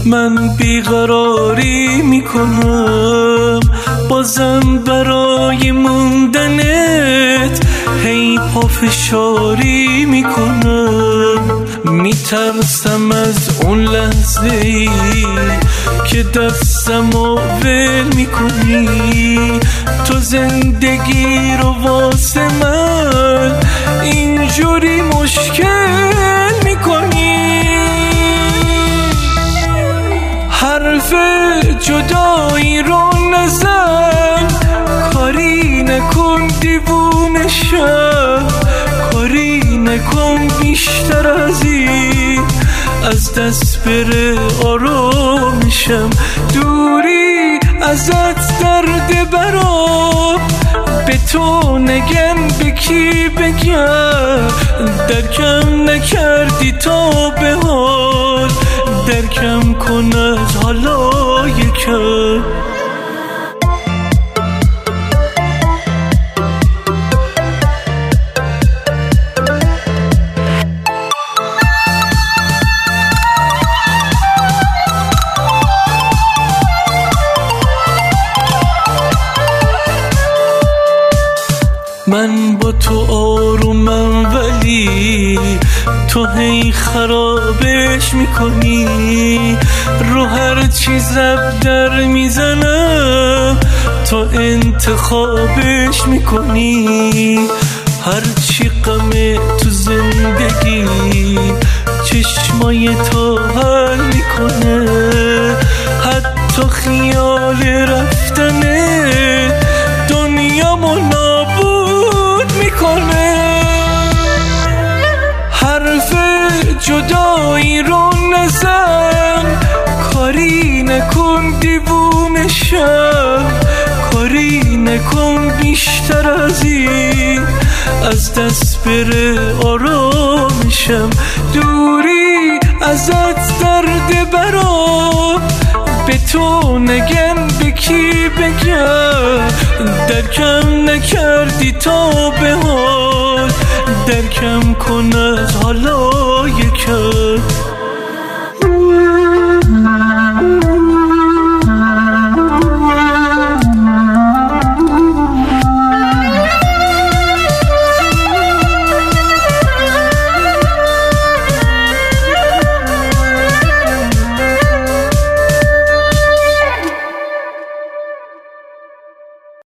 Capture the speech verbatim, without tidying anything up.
من بیقراری میکنم بازم برای موندنت، هی پافشاری میکنم. میترسم از اون لحظه ای که دستمو ول میکنی، تو زندگی رو واسه من اینجوری مشکل میکنی. حرف جدایی رو نزن، کاری نکن دیوونه شم، کاری نکن بیشتر از این از دست بره آرامشم. دوری ازت درد برام، به تو نگم به کی بگم، درکم نکردی تا به حال، درکم کن از حالا یکم. من با تو آرومم ولی تو هی خرابش میکنی، رو هر چیز در میزنم تو انتخابش میکنی. هر چی غمه تو زندگی چشمای تو حل میکنه، حتی خیال رفتنه دنیامو نابود میکنه. حرف جدایی رو نزن، کاری نکن دیوونه شم، کاری نکن بیشتر از این از دست بره آرامشم. دوری ازت درد برام، به تو نگم به کی بگم، درکم نکردی تا به حال، درکم کن از حالا یکم.